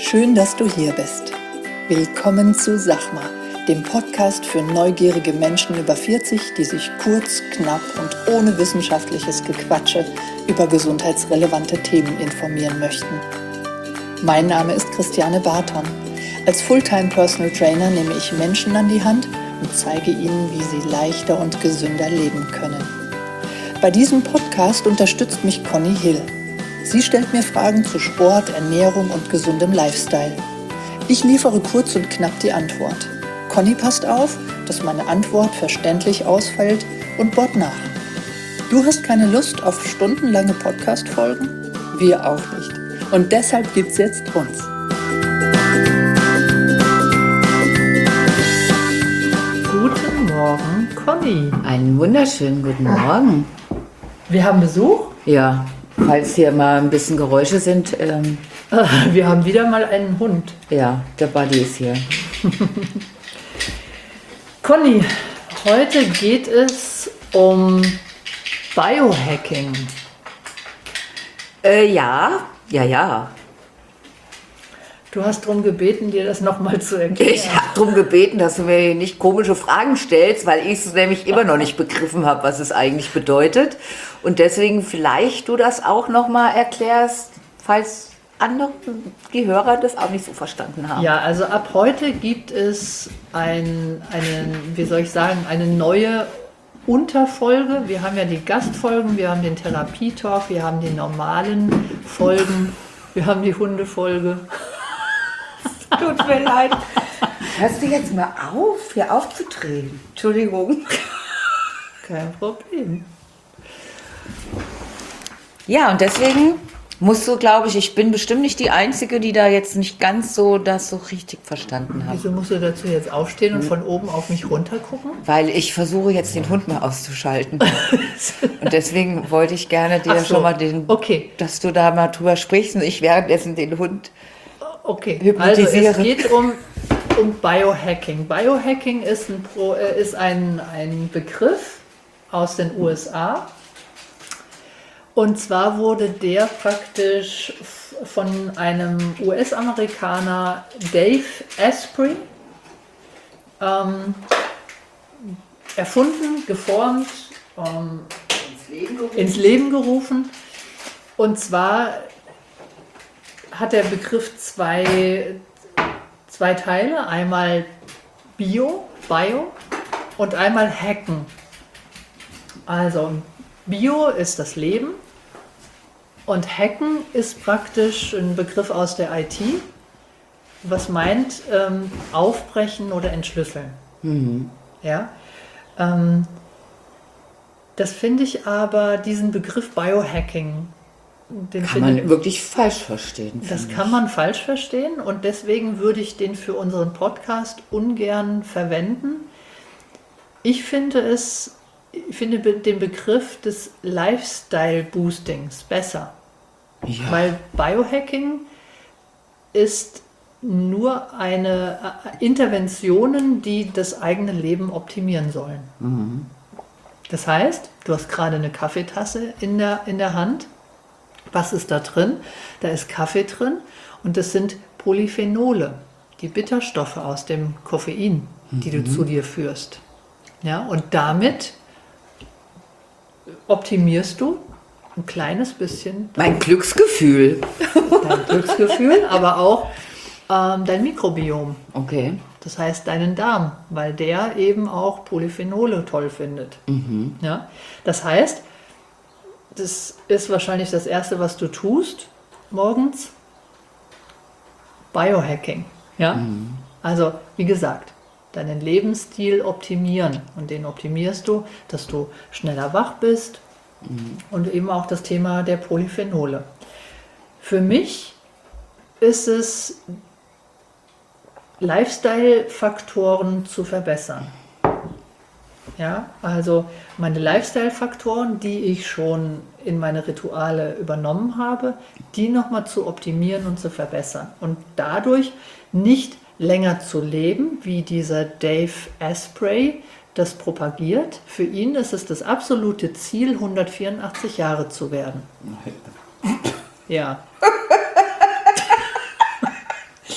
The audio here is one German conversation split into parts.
Schön, dass du hier bist. Willkommen zu Sachma, dem Podcast für neugierige Menschen über 40, die sich kurz, knapp und ohne wissenschaftliches Gequatsche über gesundheitsrelevante Themen informieren möchten. Mein Name ist Christiane Barton. Als Fulltime Personal Trainer nehme ich Menschen an die Hand und zeige ihnen, wie sie leichter und gesünder leben können. Bei diesem Podcast unterstützt mich Conny Hill. Sie stellt mir Fragen zu Sport, Ernährung und gesundem Lifestyle. Ich liefere kurz und knapp die Antwort. Conny passt auf, dass meine Antwort verständlich ausfällt und bohrt nach. Du hast keine Lust auf stundenlange Podcast-Folgen? Wir auch nicht. Und deshalb gibt's jetzt uns. Guten Morgen, Conny. Einen wunderschönen guten Morgen. Wir haben Besuch. Ja, falls hier mal ein bisschen Geräusche sind. Wir haben wieder mal einen Hund. Ja, der Buddy ist hier. Conny, heute geht es um Biohacking. Ja. Du hast darum gebeten, dir das nochmal zu erklären. Ich habe darum gebeten, dass du mir nicht komische Fragen stellst, weil ich es nämlich immer noch nicht begriffen habe, was es eigentlich bedeutet. Und deswegen vielleicht du das auch nochmal erklärst, falls andere, die Hörer das auch nicht so verstanden haben. Ja, also ab heute gibt es eine neue Unterfolge. Wir haben ja die Gastfolgen, wir haben den Therapietalk, wir haben die normalen Folgen, wir haben die Hundefolge. Tut mir leid. Hörst du jetzt mal auf, hier aufzudrehen? Entschuldigung. Kein Problem. Ja, und deswegen musst du, glaube ich bin bestimmt nicht die Einzige, die da jetzt nicht ganz so das so richtig verstanden hat. Wieso musst du dazu jetzt aufstehen und von oben auf mich runter gucken? Weil ich versuche jetzt den Hund mal auszuschalten. Und deswegen wollte ich gerne dir schon mal dass du da mal drüber sprichst und ich währenddessen den Hund hypnotisiere. Also es geht um Biohacking. Biohacking ist ein Begriff aus den USA. Und zwar wurde der praktisch von einem US-Amerikaner Dave Asprey erfunden, geformt, ins Leben gerufen. Und zwar hat der Begriff zwei Teile, einmal Bio und einmal Hacken. Also Bio ist das Leben und Hacken ist praktisch ein Begriff aus der IT, was meint aufbrechen oder entschlüsseln. Mhm. Ja? Das finde ich aber, diesen Begriff Biohacking, kann man wirklich falsch verstehen. Das kann man falsch verstehen und deswegen würde ich den für unseren Podcast ungern verwenden. Ich finde den Begriff des Lifestyle-Boostings besser. Ja. Weil Biohacking ist nur eine Interventionen, die das eigene Leben optimieren sollen. Mhm. Das heißt, du hast gerade eine Kaffeetasse in der Hand. Was ist da drin? Da ist Kaffee drin und das sind Polyphenole, die Bitterstoffe aus dem Koffein, die du zu dir führst. Ja, und damit optimierst du ein kleines bisschen mein Glücksgefühl. Dein Glücksgefühl, aber auch dein Mikrobiom. Okay. Das heißt deinen Darm, weil der eben auch Polyphenole toll findet. Mhm. Ja? Das heißt, das ist wahrscheinlich das Erste, was du tust morgens. Biohacking. Ja? Mhm. Also, wie gesagt, deinen Lebensstil optimieren. Und den optimierst du, dass du schneller wach bist. Mhm. Und eben auch das Thema der Polyphenole. Für mich ist es, Lifestyle-Faktoren zu verbessern. Ja, also meine Lifestyle-Faktoren, die ich schon in meine Rituale übernommen habe, die nochmal zu optimieren und zu verbessern. Und dadurch nicht länger zu leben, wie dieser Dave Asprey das propagiert. Für ihn ist es das absolute Ziel, 184 Jahre zu werden. Ja.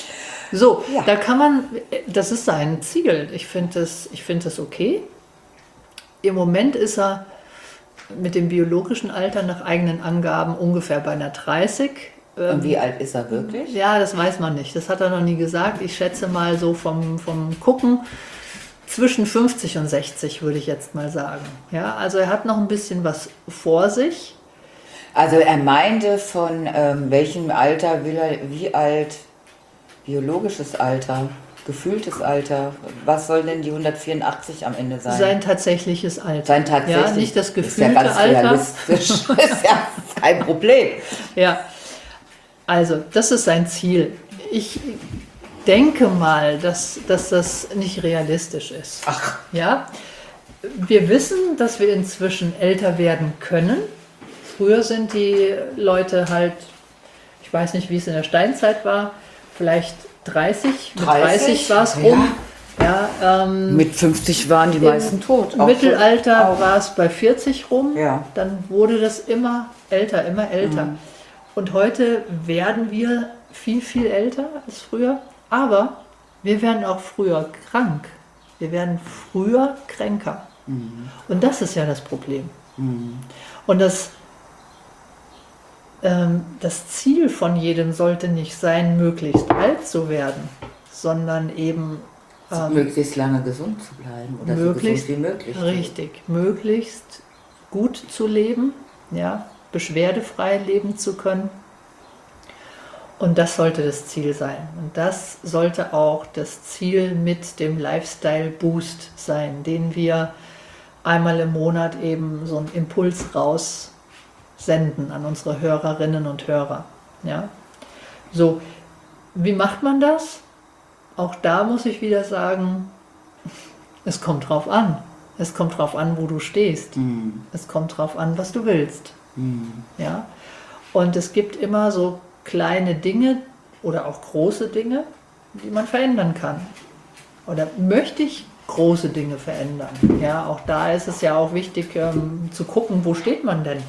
So, Ja. da kann man, das ist sein Ziel. Ich finde das okay. Im Moment ist er mit dem biologischen Alter nach eigenen Angaben ungefähr bei einer 30. Und wie alt ist er wirklich? Ja, das weiß man nicht. Das hat er noch nie gesagt. Ich schätze mal so vom Gucken zwischen 50 und 60, würde ich jetzt mal sagen. Ja, also er hat noch ein bisschen was vor sich. Also er meinte von welchem Alter will er, wie alt, biologisches Alter, gefühltes Alter, was soll denn die 184 am Ende sein? Sein tatsächliches Alter. Sein tatsächlich, Ja, nicht das ist ja gefühlte ganz Alter. realistisch, ist ja kein Problem. Ja, also das ist sein Ziel. Ich denke mal, dass das nicht realistisch ist. Ach. Ja, wir wissen, dass wir inzwischen älter werden können. Früher sind die Leute halt, ich weiß nicht, wie es in der Steinzeit war, vielleicht 30. Mit 30 war es rum. Ja, Mit 50 waren die meisten tot. Im Mittelalter war es bei 40 rum. Ja. Dann wurde das immer älter, immer älter. Und heute werden wir viel, viel älter als früher. Aber wir werden auch früher krank. Wir werden früher kränker. Und das ist ja das Problem. Und das Ziel von jedem sollte nicht sein, möglichst alt zu werden, sondern eben möglichst lange gesund zu bleiben oder möglichst, so gesund wie möglich. richtig, möglichst gut zu leben, ja, beschwerdefrei leben zu können. Und das sollte das Ziel sein. Und das sollte auch das Ziel mit dem Lifestyle-Boost sein, den wir einmal im Monat eben so einen Impuls raus senden an unsere Hörerinnen und Hörer. Ja? So, wie macht man das? Auch da muss ich wieder sagen, es kommt drauf an. Es kommt drauf an, wo du stehst. Es kommt drauf an, was du willst. Ja? Und es gibt immer so kleine Dinge oder auch große Dinge, die man verändern kann. Oder möchte ich große Dinge verändern? Ja, auch da ist es ja auch wichtig zu gucken, wo steht man denn?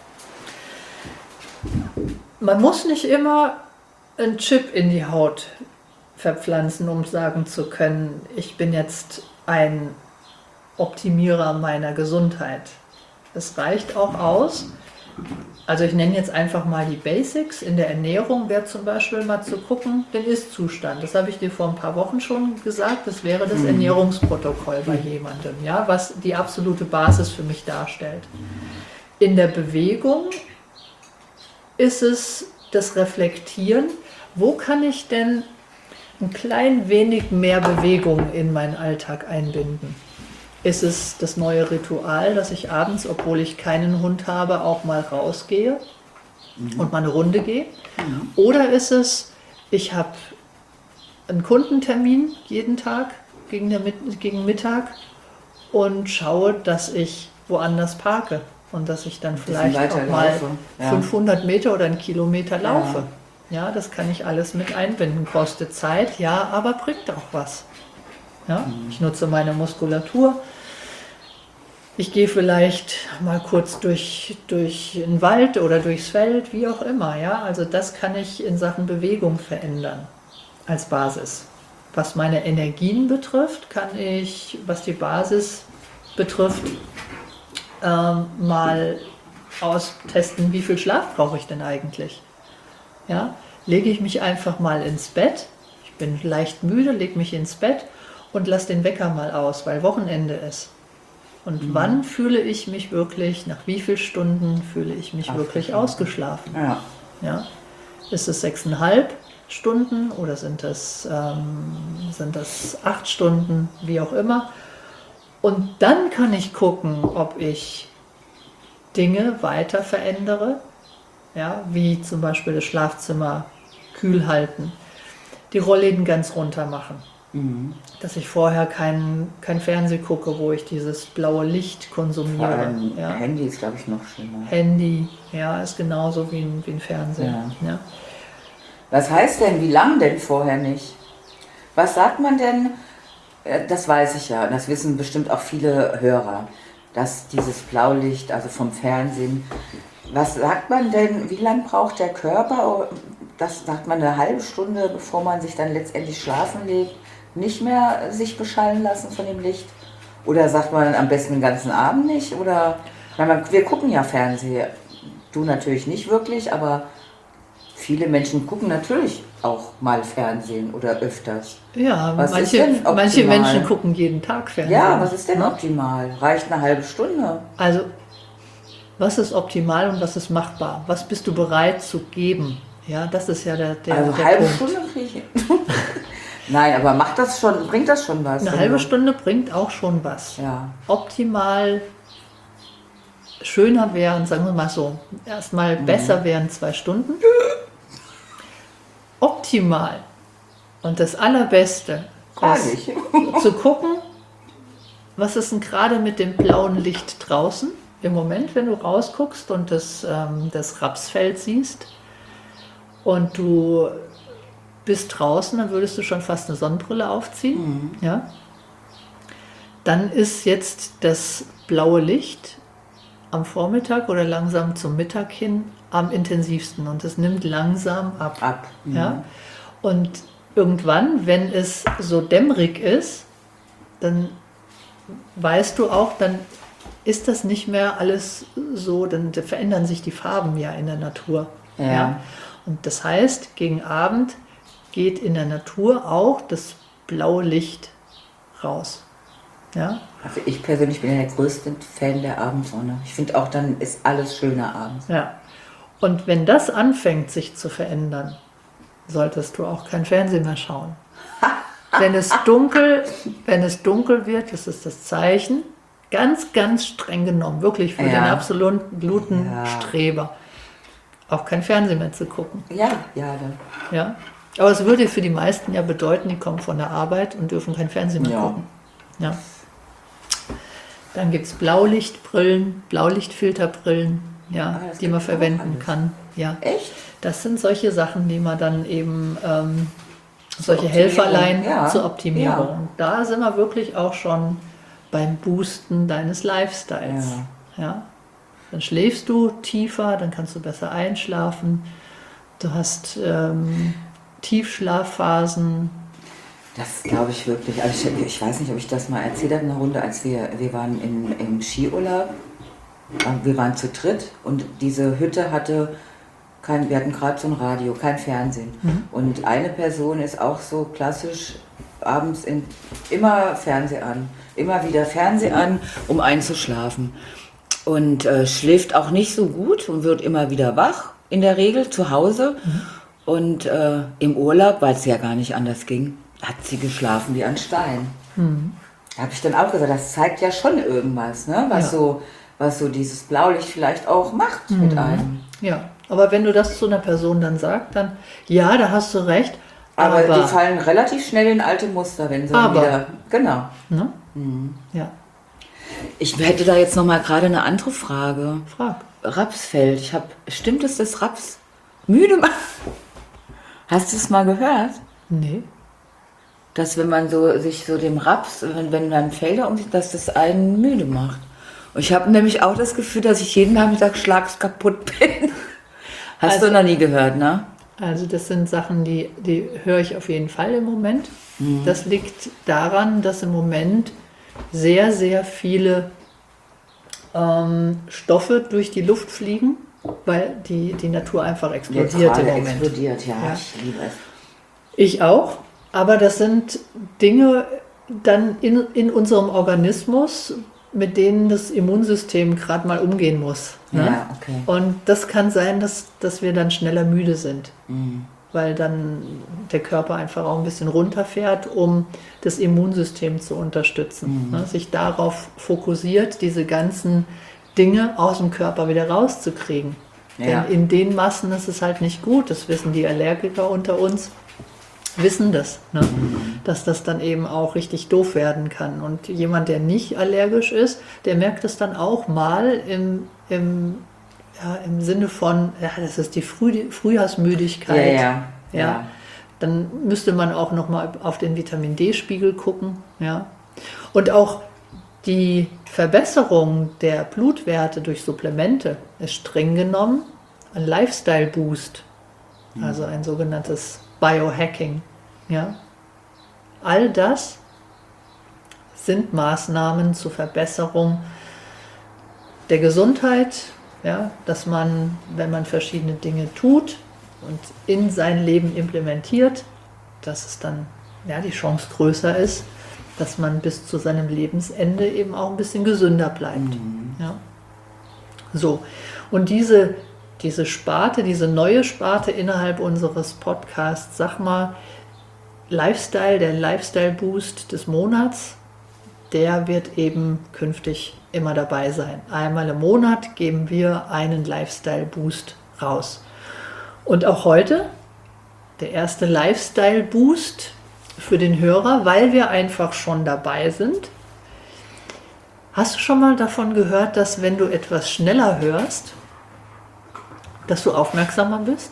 Man muss nicht immer einen Chip in die Haut verpflanzen, um sagen zu können, ich bin jetzt ein Optimierer meiner Gesundheit. Es reicht auch aus, also ich nenne jetzt einfach mal die Basics. In der Ernährung wäre zum Beispiel mal zu gucken, den Ist-Zustand. Das habe ich dir vor ein paar Wochen schon gesagt. Das wäre das Ernährungsprotokoll bei jemandem, ja, was die absolute Basis für mich darstellt. In der Bewegung ist es das Reflektieren, wo kann ich denn ein klein wenig mehr Bewegung in meinen Alltag einbinden? Ist es das neue Ritual, dass ich abends, obwohl ich keinen Hund habe, auch mal rausgehe und mal eine Runde gehe? Oder ist es, ich habe einen Kundentermin jeden Tag gegen Mittag und schaue, dass ich woanders parke und dass ich dann vielleicht auch mal 500 Meter oder einen Kilometer laufe. Ja, das kann ich alles mit einbinden. Kostet Zeit, ja, aber bringt auch was. Ja, ich nutze meine Muskulatur. Ich gehe vielleicht mal kurz durch den Wald oder durchs Feld, wie auch immer. Ja, also das kann ich in Sachen Bewegung verändern als Basis. Was meine Energien betrifft, kann ich, was die Basis betrifft, mal austesten, wie viel Schlaf brauche ich denn eigentlich. Ja, lege ich mich einfach mal ins Bett. Ich bin leicht müde, lege mich ins Bett und lasse den Wecker mal aus, weil Wochenende ist. Und wann fühle ich mich wirklich, nach wie vielen Stunden fühle ich mich wirklich ausgeschlafen? Ja. Ja? Ist es 6,5 Stunden oder sind das 8 Stunden, wie auch immer? Und dann kann ich gucken, ob ich Dinge weiter verändere, ja? Wie zum Beispiel das Schlafzimmer kühl halten, die Rollläden ganz runter machen. Dass ich vorher kein Fernsehen gucke, wo ich dieses blaue Licht konsumiere. Ja. Handy ist, glaube ich, noch schlimmer. Handy, ja, ist genauso wie ein Fernseher. Ja. Ja. Was heißt denn, wie lang denn vorher nicht? Was sagt man denn, das weiß ich ja, und das wissen bestimmt auch viele Hörer, dass dieses Blaulicht, also vom Fernsehen, was sagt man denn, wie lange braucht der Körper, das sagt man eine halbe Stunde, bevor man sich dann letztendlich schlafen legt, nicht mehr sich beschallen lassen von dem Licht? Oder sagt man am besten den ganzen Abend nicht? Oder, wir gucken ja Fernsehen. Du natürlich nicht wirklich, aber viele Menschen gucken natürlich auch mal Fernsehen oder öfters. Ja, Was ist denn optimal? manche Menschen gucken jeden Tag Fernsehen. Ja, was ist denn optimal? Reicht eine halbe Stunde? Also, was ist optimal und was ist machbar? Was bist du bereit zu geben? Ja, das ist ja der Also der halbe Punkt. Stunde kriege ich. Nein, aber bringt das schon was? Eine halbe Stunde bringt auch schon was. Ja. Optimal schöner wären, sagen wir mal so, erstmal besser wären 2 Stunden. Optimal und das Allerbeste ist zu gucken, was ist denn gerade mit dem blauen Licht draußen im Moment, wenn du rausguckst und das Rapsfeld siehst und du bist draußen, dann würdest du schon fast eine Sonnenbrille aufziehen. Ja? Dann ist jetzt das blaue Licht am Vormittag oder langsam zum Mittag hin am intensivsten und es nimmt langsam ab. Ja? Und irgendwann, wenn es so dämmerig ist, dann weißt du auch, dann ist das nicht mehr alles so, dann verändern sich die Farben ja in der Natur. Ja? Und das heißt, gegen Abend geht in der Natur auch das blaue Licht raus. Ja? Also ich persönlich bin ja der größte Fan der Abendsonne. Ich finde auch, dann ist alles schöner abends. Ja. Und wenn das anfängt, sich zu verändern, solltest du auch kein Fernsehen mehr schauen. Wenn es dunkel wird, das ist das Zeichen, ganz, ganz streng genommen, wirklich für den absoluten Streber, auch kein Fernsehen mehr zu gucken. Ja. Aber es würde für die meisten ja bedeuten, die kommen von der Arbeit und dürfen kein Fernsehen mehr gucken. Ja. Dann gibt es Blaulichtbrillen, Blaulichtfilterbrillen, die man verwenden kann. Ja. Echt? Das sind solche Sachen, die man dann eben, solche Helferlein zur Optimierung. Und da sind wir wirklich auch schon beim Boosten deines Lifestyles. Ja. Dann schläfst du tiefer, dann kannst du besser einschlafen. Du hast Tiefschlafphasen. Das glaube ich wirklich. Also ich weiß nicht, ob ich das mal erzählt habe in einer Runde, als wir waren im Skiurlaub. Wir waren zu dritt und diese Hütte wir hatten gerade so ein Radio, kein Fernsehen. Und eine Person ist auch so klassisch abends immer Fernsehen an, immer wieder Fernsehen an, um einzuschlafen. Und schläft auch nicht so gut und wird immer wieder wach, in der Regel zu Hause. Und im Urlaub, weil es ja gar nicht anders ging, hat sie geschlafen wie ein Stein. Da habe ich dann auch gesagt, das zeigt ja schon irgendwas, ne? Was so dieses Blaulicht vielleicht auch macht mit einem. Ja, aber wenn du das zu einer Person dann sagst, dann ja, da hast du recht. Aber die fallen relativ schnell in alte Muster, wenn sie wieder... Genau. Ne? Ja. Ich hätte da jetzt noch mal gerade eine andere Frage. Frag. Rapsfeld. Stimmt es, dass Raps müde macht? Hast du es mal gehört? Nee. Dass wenn man sich dem Raps, wenn man Felder umsieht, dass das einen müde macht. Und ich habe nämlich auch das Gefühl, dass ich jeden Nachmittag schlagskaputt bin. Hast du noch nie gehört, ne? Also das sind Sachen, die höre ich auf jeden Fall im Moment. Das liegt daran, dass im Moment sehr, sehr viele Stoffe durch die Luft fliegen, weil die Natur einfach explodiert im Moment. Explodiert, ja. Ich liebe es. Ich auch, aber das sind Dinge dann in unserem Organismus, mit denen das Immunsystem gerade mal umgehen muss. Ne? Ja, okay. Und das kann sein, dass wir dann schneller müde sind, weil dann der Körper einfach auch ein bisschen runterfährt, um das Immunsystem zu unterstützen. Ne? Sich darauf fokussiert, diese ganzen Dinge aus dem Körper wieder rauszukriegen. Ja. Denn in den Massen ist es halt nicht gut, das wissen die Allergiker unter uns, wissen das, ne? Dass das dann eben auch richtig doof werden kann. Und jemand, der nicht allergisch ist, der merkt es dann auch mal im Sinne von, das ist die Frühjahrsmüdigkeit. Ja. Dann müsste man auch nochmal auf den Vitamin-D-Spiegel gucken. Ja. Und auch die Verbesserung der Blutwerte durch Supplemente ist streng genommen ein Lifestyle-Boost. also ein sogenanntes Biohacking. Ja? All das sind Maßnahmen zur Verbesserung der Gesundheit, ja? Dass man, wenn man verschiedene Dinge tut und in sein Leben implementiert, dass es dann die Chance größer ist, dass man bis zu seinem Lebensende eben auch ein bisschen gesünder bleibt. Ja? So, und diese Sparte, diese neue Sparte innerhalb unseres Podcasts, sag mal, Lifestyle, der Lifestyle-Boost des Monats, der wird eben künftig immer dabei sein. Einmal im Monat geben wir einen Lifestyle-Boost raus. Und auch heute der erste Lifestyle-Boost für den Hörer, weil wir einfach schon dabei sind. Hast du schon mal davon gehört, dass wenn du etwas schneller hörst, dass du aufmerksamer bist?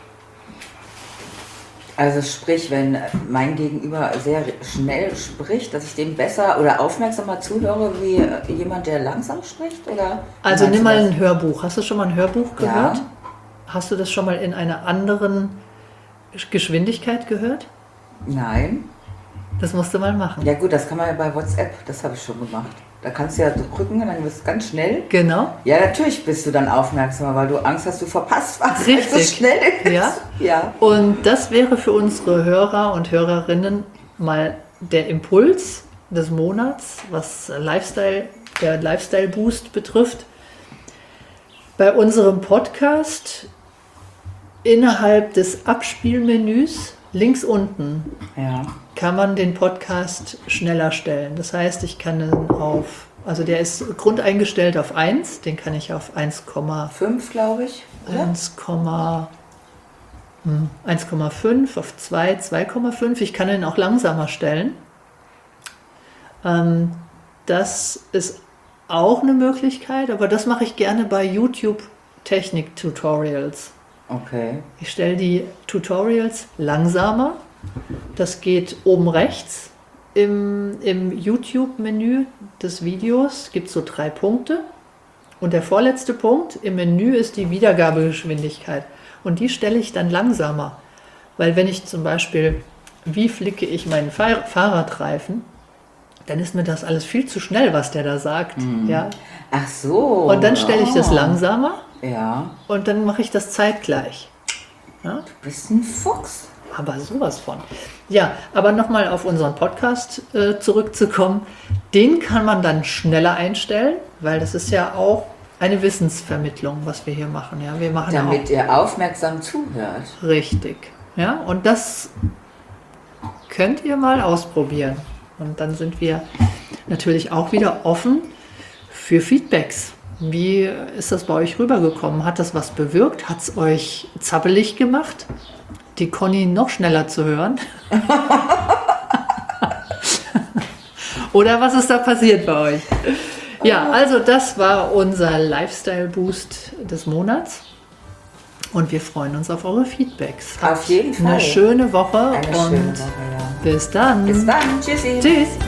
Also sprich, wenn mein Gegenüber sehr schnell spricht, dass ich dem besser oder aufmerksamer zuhöre wie jemand, der langsam spricht? Oder also nimm mal ein Hörbuch. Hast du schon mal ein Hörbuch gehört? Ja. Hast du das schon mal in einer anderen Geschwindigkeit gehört? Nein. Das musst du mal machen. Ja gut, das kann man ja bei WhatsApp, das habe ich schon gemacht. Da kannst du ja drücken und dann wirst du ganz schnell. Genau. Ja, natürlich bist du dann aufmerksamer, weil du Angst hast, du verpasst was. Richtig. Weil es so schnell ist. Ja. Ja. Und das wäre für unsere Hörer und Hörerinnen mal der Impuls des Monats, was der Lifestyle-Boost betrifft. Bei unserem Podcast innerhalb des Abspielmenüs links unten kann man den Podcast schneller stellen. Das heißt, ich kann ihn also der ist grundeingestellt auf 1, den kann ich auf 1,5, glaube ich. 1,5, auf 2, 2,5. Ich kann ihn auch langsamer stellen. Das ist auch eine Möglichkeit, aber das mache ich gerne bei YouTube Technik-Tutorials. Okay. Ich stelle die Tutorials langsamer. Das geht oben rechts im YouTube-Menü des Videos. Gibt es so 3 Punkte. Und der vorletzte Punkt im Menü ist die Wiedergabegeschwindigkeit. Und die stelle ich dann langsamer. Weil wenn ich zum Beispiel, wie flicke ich meinen Fahrradreifen, dann ist mir das alles viel zu schnell, was der da sagt. Ja? Ach so. Und dann stelle ich das langsamer. Ja. Und dann mache ich das zeitgleich. Ja? Du bist ein Fuchs. Aber sowas von. Ja, aber nochmal auf unseren Podcast zurückzukommen. Den kann man dann schneller einstellen, weil das ist ja auch eine Wissensvermittlung, was wir hier machen. Ja, wir machen damit ihr aufmerksam zuhört. Richtig. Ja, und das könnt ihr mal ausprobieren. Und dann sind wir natürlich auch wieder offen für Feedbacks. Wie ist das bei euch rübergekommen? Hat das was bewirkt? Hat es euch zappelig gemacht, die Conny noch schneller zu hören? Oder was ist da passiert bei euch? Ja, also das war unser Lifestyle-Boost des Monats. Und wir freuen uns auf eure Feedbacks. Auf jeden Fall. Eine schöne Woche. Eine schöne Woche, ja. Bis dann. Bis dann. Tschüssi. Tschüss.